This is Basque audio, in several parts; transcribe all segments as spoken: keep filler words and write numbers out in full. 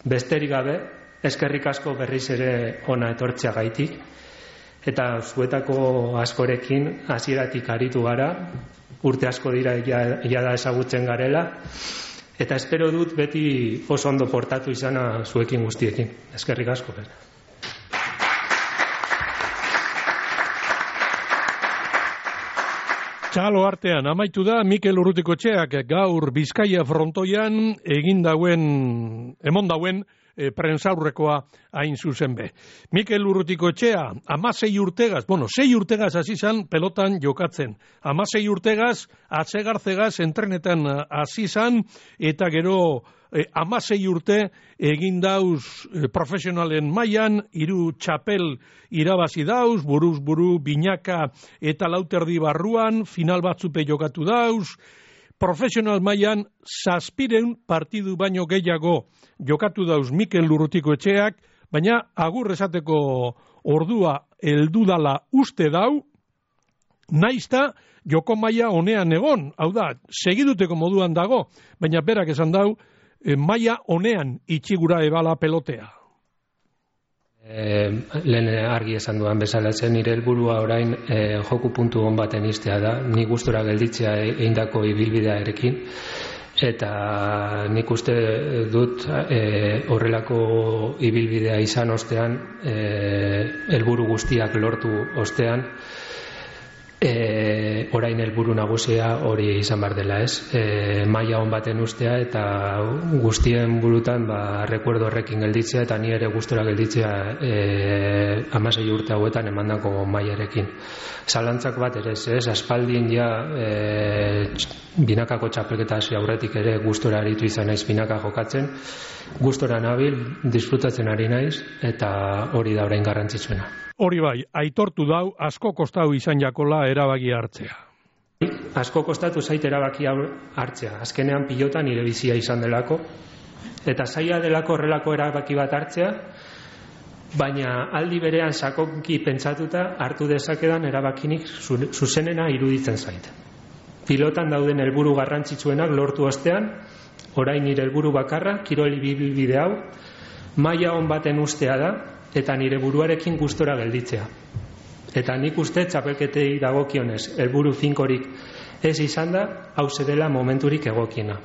Besterik gabe, eskerrik asko berriz ere ona etortzeagaitik, eta zuetako askorekin hasieratik aritu gara, urte asko dira jada ezagutzen garela, eta espero dut beti oso ondo portatu izana zuekin guztiekin. Eskerrik asko. Txalo artean, amaitu da Mikel Urrutikoetxeak gaur Bizkaia frontoian egin dauen, emon dauen e, prentsaurrekoa hain zuzen be. Mikel Urrutikoetxea, amasei urtegaz, bueno, sei urtegaz hasi zan pelotan jokatzen. Amasei urtegaz, atsegartzegaz entrenetan hasi zan, eta gero e, amasei urte egin dauz e, profesionalen mailan, hiru txapel irabazi dauz, buruz buru, binaka eta lauterdi barruan, final batzupe jokatu dauz, profesional mailan zazpireun partidu baino gehiago jokatu dauz Mikel Urrutikoetxeak, baina agur esateko ordua heldu dala uste dau, naizta joko maila honean egon, hau da, segiduteko moduan dago, baina berak esan dau, e, maila honean itxigura ebala pelotea. E, lehen argi esan duan bezala zen, nire helburua orain e, joku puntu on baten iztea da, ni gustora gelditzea eindako ibilbidea erekin, eta nik uste dut e, horrelako ibilbidea izan ostean, e, helburu guztiak lortu ostean, E, orain helburu nagusia hori izan bar dela, ez? E, maila on baten ustea eta guztien burutan ba recuerdo horrekin gelditzea eta ni ere gustora gelditzea e, hamasei urte hauetan emandako mailarekin. Zalantzak bat ere ez, ez? Aspaldin ja e, binakako txapelketa hasi aurretik ere gustora aritu izan naiz binaka jokatzen, gustora nabil, disfrutatzen ari naiz eta hori da orain garrantzitsuena. Hori bai, aitortu dau, asko kostau izan jakola erabaki hartzea. Asko kostatu zait erabaki hartzea. Azkenean pilotan nire bizia izan delako, eta zaila delako horrelako erabaki bat hartzea, baina aldi berean sakonki pentsatuta hartu dezakedan erabakinik zuzenena iruditzen zait. Pilotan dauden helburu garrantzitsuenak lortu ostean, orain nire helburu bakarra, kirol ibilbide hau, maila on baten ustea da, eta nire buruarekin gustora gelditzea. Eta nik uste txapelketei dagokionez helburu finkorik ez izan da, hauze dela momenturik egokiena.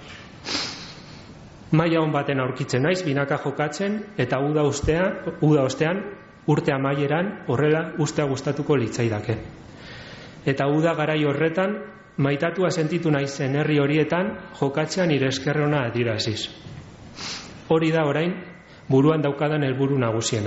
Maila on baten aurkitzen naiz, binaka jokatzen, eta uda ostean, uda ostean urte amaieran horrela ustea gustatuko litzaidake. Eta uda garai horretan, maitatua sentitu naizen herri horietan jokatzea nire eskerrona adiraziz. Hori da orain buruan daukadan helburu nagusiena.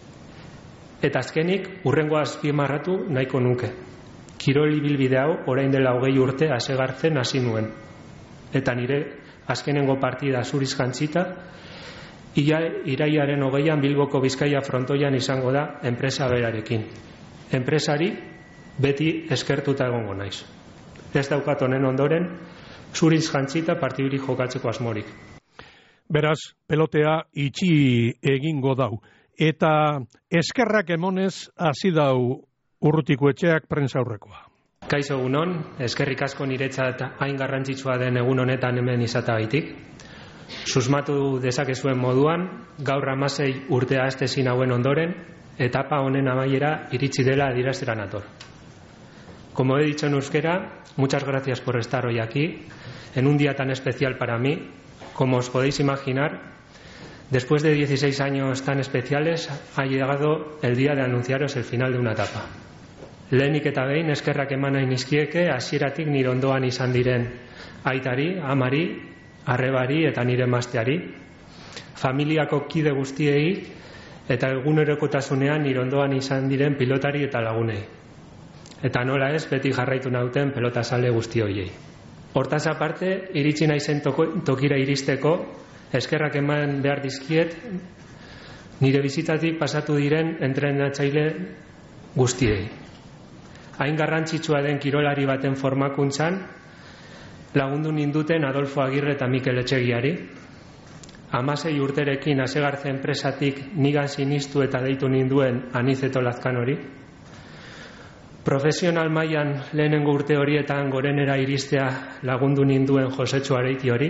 Eta azkenik, urrengoa azpimarratu nahiko nuke. Kirol ibilbide hau orain dela hogei urte hasegartzen hasi nuen. Eta nire azkenengo partida zuriz jantzita, ia iraiaren hogeian Bilboko Bizkaia frontoian izango da enpresa berarekin. Enpresari beti eskertuta egongo naiz. Ez daukat honen ondoren, zuriz jantzita partidurik jokatzeko asmorik. Beraz, pelotea itxi egingo dau. Eta eskerrak emonez hasi dau Urrutikoetxeak prentsaurrekoa. Kaixo egunon, eskerrik asko niretzat hain garrantzitsua den egun honetan hemen izatagaitik. Susmatu dezakezuen moduan, gaur hamasei urtea hastezin hauen ondoren, etapa honen amaiera iritsi dela adieraztera nator. Como he dicho en euskera, muchas gracias por estar hoy aquí, en un día tan especial para mí. Como os podéis imaginar, después de dieciséis años tan especiales, ha llegado el día de anunciaros el final de una etapa. Lehenik eta behin eskerrak eman nahi nizkieke hasieratik nire ondoan izan diren aitari, amari, arrebari eta nire emazteari, familiako kide guztiei eta egunerokotasunean nire ondoan izan diren pilotari eta lagunei. Eta nola ez, beti jarraitu nauten pelotazale guzti horiei. Hortaz aparte, iritsi naizen tokira iristeko, eskerrak eman behar dizkiet nire bizitatik pasatu diren entrenatzaile guztiei. Hain garrantzitsua den kirolari baten formakuntzan lagundu ninduten Adolfo Agirre eta Mikel Etxegiari, hamasei urterekin hasegartze enpresatik nigan sinistu eta deitu ninduen Anizeto Lazkanori, profesional mailan lehenengo urte horietan gorenera iristea lagundu ninduen Josetxo Areiti hori,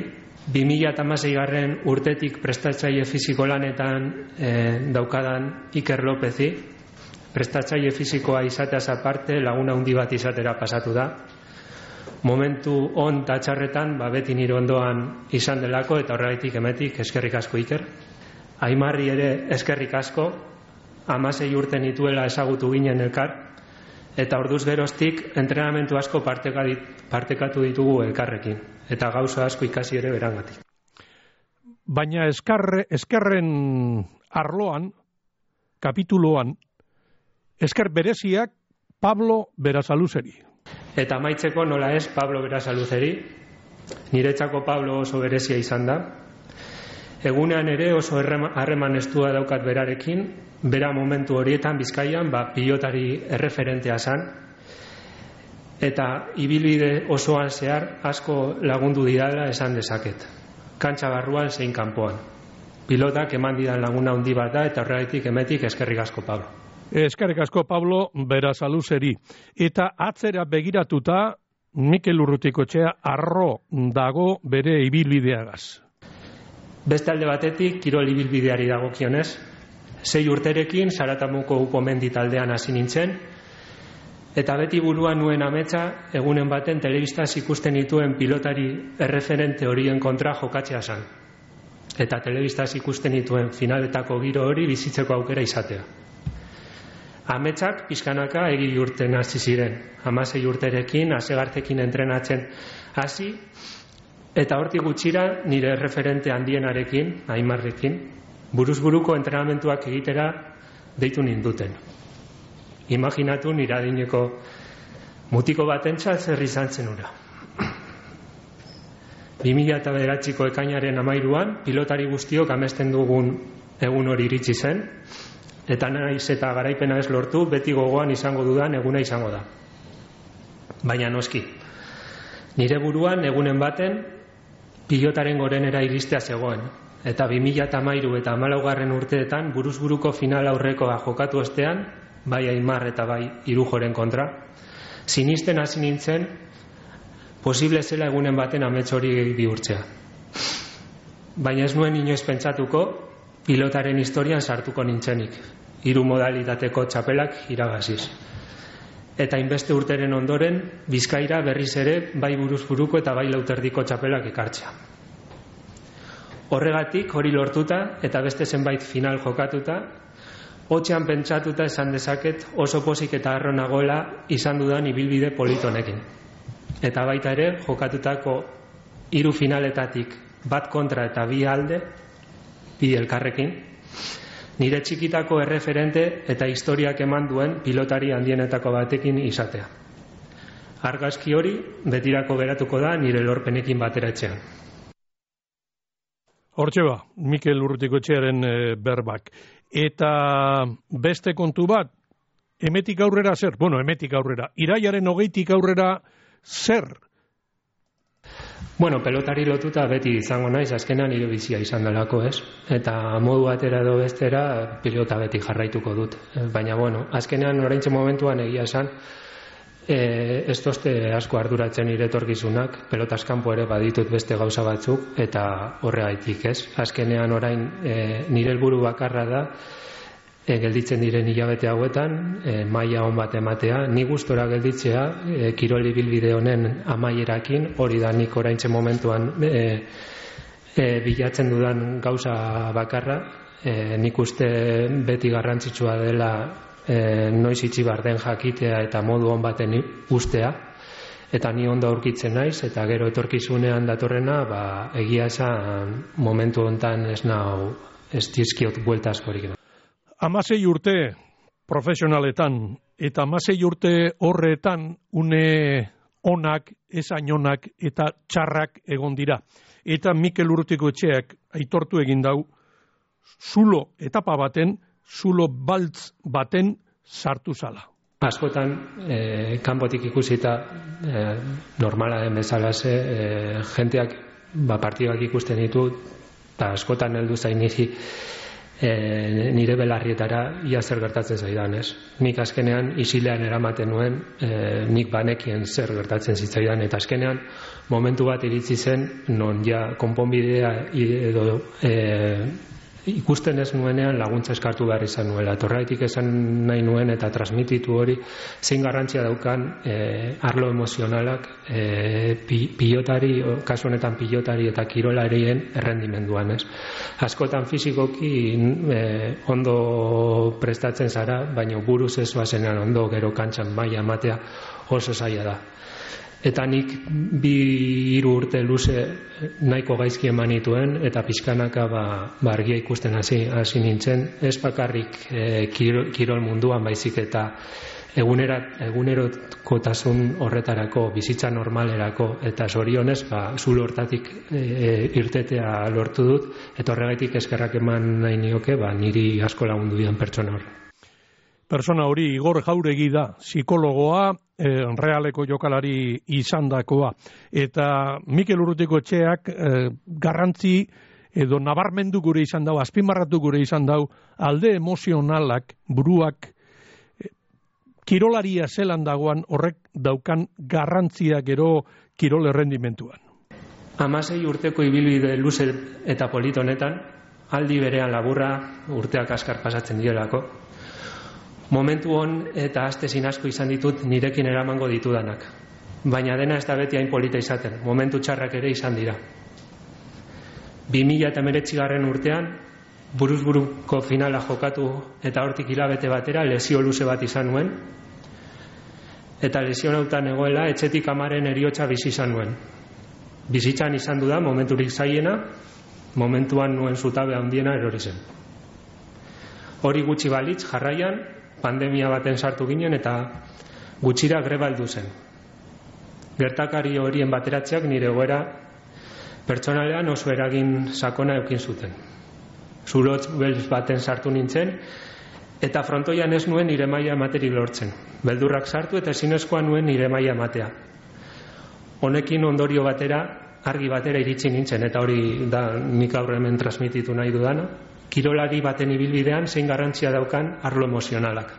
bi mila hamaseigarren urtetik prestatzaile fisiko lanetan e, daukadan Iker Lopezi, prestatzaile fisikoa izateaz aparte laguna handi bat izatera pasatu da. Momentu on eta txarretan ba, beti nire ondoan izan delako eta horregatik emetik eskerrik asko Iker. Aimarri ere eskerrik asko, hamasei urte nituela ezagutu ginen elkar, eta orduz geroztik entrenamentu asko partekatu ditugu elkarrekin, eta gauza asko ikasi ere berangatik. Baina eskarre, eskerren arloan, kapituloan, esker bereziak Pablo Berasaluzeri. Eta amaitzeko nola ez Pablo Berasaluzeri, niretzako Pablo oso berezia izan da. Egunean ere oso harreman estua daukat berarekin, bera momentu horietan Bizkaian ba, pilotari erreferentea zan, eta ibilbide osoan zehar asko lagundu didala esan dezaket. Kantxa barruan zein kanpoan. Pilotak eman didan laguna handi bat da eta horregatik emetik eskerrik asko Pablo. Eskerrik asko Pablo Berasaluzeri. Eta atzera begiratuta Mikel Urrutikoetxea arro dago bere ibilbideagaz. Beste alde batetik, kirol ibilbideari dagokionez, sei urterekin Saratamuko Upomendi taldean hasi nintzen, eta beti buruan nuen ametsa egunen baten telebistaz ikusten dituen pilotari erreferente horien kontra jokatzea zan. Eta telebistaz ikusten dituen finaletako giro hori bizitzeko aukera izatea. Ametsak pizkanaka egi urten hasi ziren, hamasei urterekin, asegartekin entrenatzen hasi, eta hortik gutxira nire referente handienarekin, Aimarrekin, buruz-buruko entrenamentuak egitera deitu ninduten. Imaginatu nire adineko mutiko batentzat zer izan zen hura. bi mila bederatziko ekainaren hamairuan, pilotari guztiok amesten dugun egun hori iritsi zen, eta naiz eta garaipena ez lortu, beti gogoan izango dudan eguna izango da. Baina noski, nire buruan egunen baten, pilotaren gorenera iristea zegoen, eta bi mila hamairu eta hamalaugarren urteetan buruz-buruko final aurrekoa jokatu ostean, bai Aimar eta bai Irujoren kontra, sinisten hasi nintzen, posible zela egunen baten amets hori bihurtzea. Baina ez nuen inoiz pentsatuko, pilotaren historian sartuko nintzenik, hiru modalitateko txapelak iragaziz. Eta inbeste urteren ondoren, Bizkaira berriz ere bai buruz-buruko eta bai lauterdiko txapelak ekartzea. Horregatik, hori lortuta eta beste zenbait final jokatuta, hotxean pentsatuta esan dezaket oso pozik eta harro nagoela izan dudan ibilbide politonekin. Eta baita ere, jokatutako hiru finaletatik bat kontra eta bi alde, bi elkarrekin, nire txikitako erreferente eta historiak eman duen pilotari handienetako batekin izatea. Argazki hori betirako geratuko da nire lorpenekin batera etxean. Hortxe ba, Mikel Urrutikoetxearen e, berbak. Eta beste kontu bat, emetik aurrera zer? Bueno, emetik aurrera. Iraiaren hogeitik aurrera zer? Bueno, pelotari lotuta beti izango naiz, azkenan nire bizia izan delako, ez? Eta modu batera edo bestera pilota beti jarraituko dut. Baina, bueno, azkenean oraintxe momentuan egia esan, e, ez tozte asko arduratzen nire etorkizunak, pelotaz kanpo ere baditut beste gauza batzuk, eta horregaitik, ez? Azkenean orain e, nire helburu bakarra da, E, gelditzen diren hilabete hauetan, e, maila on bat ematea, ni gustora gelditzea, e, kirol ibilbide honen amaierakin, hori da nik oraintxe momentuan e, e, bilatzen dudan gauza bakarra, e, nik uste beti garrantzitsua dela e, noiz itxi bar den jakitea eta modu on baten ustea, eta ni ondo aurkitzen naiz, eta gero etorkizunean datorrena, ba, egia esan momentu hontan ez nau ez dizkiot buelta askorik. Hamasei urte profesionaletan eta hamasei urte horretan une onak, ezain onak eta txarrak egon dira. Eta Mikel Urrutikoetxeak aitortu egin dau zulo etapa baten, zulo baltz baten sartu zala. Askotan, eh, kanpotik ikusita eh, normala den bezala ze, eh, jenteak ba, partidak ikusten ditu, eta askotan heldu zainizi e, nire belarrietara ia zer gertatzen zaidan, ez? Nik azkenean isilean eramaten nuen, e, nik banekien zer gertatzen zitzaidan, eta azkenean momentu bat iritsi zen non ja konponbidea edo e, ikusten ez nuenean laguntza eskartu behar izan nuela. Torraitik esan nahi nuen eta transmititu hori zein garrantzia daukan e, arlo emozionalak e, pi, pilotari, kasu honetan pilotari eta kirolarien errendimenduan, ez? Askotan fizikoki e, ondo prestatzen zara, baina buruz ez bazenean ondo gero kantxan maila ematea oso zaila da. Eta nik bi hiru urte luze nahiko gaizki eman nituen eta pixkanaka ba, ba argia ikusten hasi hasi nintzen, ez bakarrik e, kirol, kirol munduan baizik eta egunerat, egunerokotasun horretarako, bizitza normalerako, eta zorionez ba, zulo hortatik e, irtetea lortu dut, eta horregatik eskerrak eman nahi nioke ba, niri asko lagundu dian pertsona horre. Persona hori Igor Jauregi da, psikologoa, eh, realeko jokalari izandakoa. Eta Mikel Urrutikoetxeak eh, garrantzi edo nabarmendu gure izan dau, azpimarratu gure izan dau, alde emozionalak, buruak, eh, kirolaria zelan dagoan horrek daukan garrantzia gero kirol errendimentuan. Hamasei urteko ibilbide luze eta polit honetan, aldi berean laburra urteak askar pasatzen dielako. Momentu hon eta astezin asko izan ditut nirekin eramango ditudanak. Baina dena ez da beti hain polita izaten, momentu txarrak ere izan dira. bi mila hemeretzigarren urtean, buruz-buruko finala jokatu eta hortik hilabete batera lesio luze bat izan nuen, eta lesionautan egoela etxetik amaren heriotza bizi izan nuen. Bizitzan izan duda momenturik zaiena, momentuan nuen zutabe handiena erori zen. Hori gutxi balitz jarraian, pandemia baten sartu ginen eta gutxira greba heldu zen. Gertakari horien bateratzeak nire egoera pertsonalean oso eragin sakona eukin zuten. Zulotz beltz baten sartu nintzen eta frontoian ez nuen nire maila ematerik lortzen. Beldurrak sartu eta ezinezkoa nuen nire maila ematea. Honekin ondorio batera, argi batera iritsi nintzen, eta hori da nik aurre hemen transmititu nahi dudana. Kirolari baten ibilbidean zein garrantzia daukan arlo emozionalak.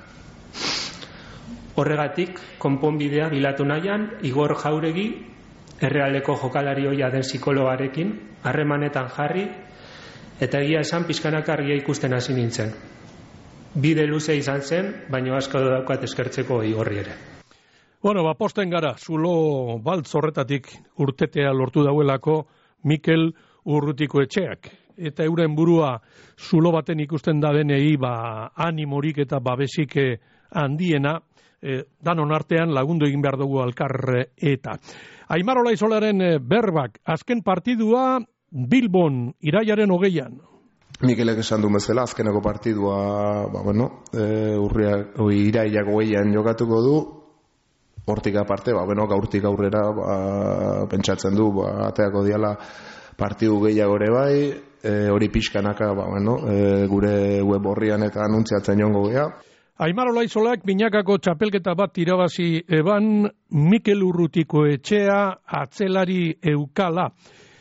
Horregatik, konponbidea bilatu nahian, Igor Jauregi, errealeko jokalari hoia den psikologarekin, harremanetan jarri, eta egia esan pizkanaka argia ikusten hasi nintzen. Bide luze izan zen, baina asko daukat eskertzeko Igorri ere. Bueno, ba, posten gara, zulo baltz horretatik urtetea lortu dauelako Mikel Urrutikoetxeak. Eta euren burua zulo baten ikusten da denei ba, animorik eta babesik handiena, e, danon artean lagundu egin behar dugu alkar eta. Aimar Olaizolaren berbak, azken partidua Bilbon, iraiaren hogeian. Mikelek esan du bezala, azkeneko partidua, ba, bueno, e, urriak, oi, iraiak hogeian jokatuko du, hortik aparte, ba, bueno, gaurtik aurrera ba, pentsatzen du, ba, ateako diala partidu gehiago ere bai, e, hori pixkanaka ba, bueno, e, gure web horrian eta anuntziatzen jongo gea. Aimar Olaizolak binakako txapelketa bat irabazi eban Mikel Urrutikoetxea atzelari eukala.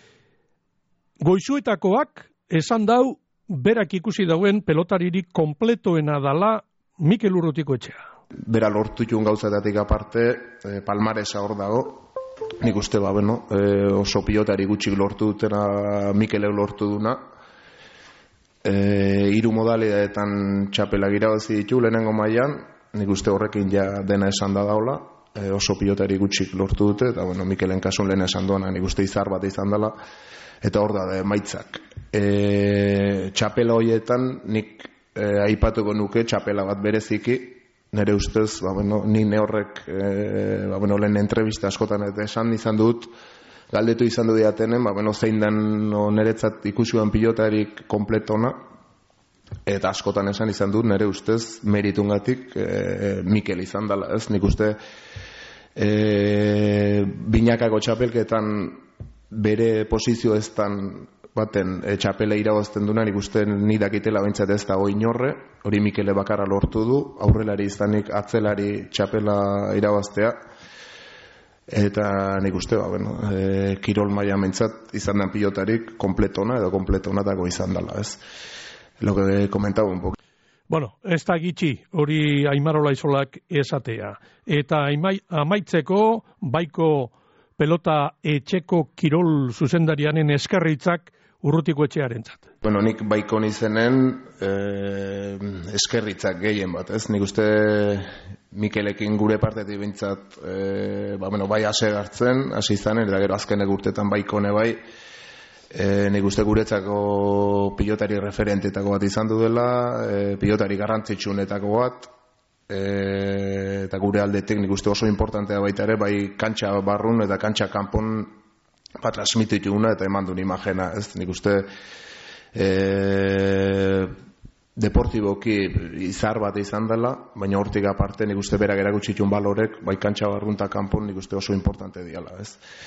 Goizuetakoak esan dau berak ikusi dauen pelotaririk kompletoena dala Mikel Urrutikoetxea. Bera lortu jun gauzatatik aparte, e, palmaresa hor dago. Nik uste ba, bueno, e, oso pilotari gutxik lortu dutena Mikelek lortu duna. E, hiru modalitateetan txapelak irabazi ditu lehenengo mailan, nik uste horrekin ja dena esan da daula, e, oso pilotari gutxik lortu dute, eta bueno, Mikelen kasun lehen esan duena, nik uste izar bat izan dela, eta hor da de maitzak. E, txapela horietan nik e, aipatuko nuke txapela bat bereziki, nere ustez, ba, bueno, ni horrek e, ba, bueno, lehen entrevista askotan eta esan izan dut, galdetu izan du diatenen, ba, bueno, zein den no, neretzat ikusuan pilotarik kompletona, eta askotan esan izan dut, nere ustez, meritungatik e, Mikel izan dela, ez? Nik uste e, binakako txapelketan bere posizio eztan baten e, txapela irabazten duna, nik uste ni dakitela bintzat ez dago inorre, hori Mikele bakarra lortu du, aurrelari izanik atzelari txapela irabaztea, eta nik uste, ba, bueno, e, kirol maila mentzat izan den pilotarik kompletona edo kompletonatako izan dela, ez? lo que he comentado un poco. Bueno, ez da gitxi hori Aimar Olaizolak esatea. Eta aimai, amaitzeko baiko pelota etxeko kirol zuzendarianen eskerritzak Urrutiko Etxearentzat. Bueno, nik baiko nizenen eh, eskerritzak gehien bat, ez? Nik uste Mikelekin gure partetik bintzat eh, ba, bueno, bai ase gartzen, hasi izanen, eta gero azkenek urtetan baikone bai, E, nik uste guretzako pilotari referentetako bat izan du dela, e, pilotari garrantzitsuenetako bat, e, eta gure aldetik nik uste oso importantea baita ere, bai kantxa barrun eta kantxa kanpon bat transmitituna eta eman duen imagena, ez? Nik uste e, deportiboki izar bat izan dela, baina hortik aparte nik uste berak erakutsitun balorek, bai kantxa barrun eta kanpon nik uste oso importante diala, ez?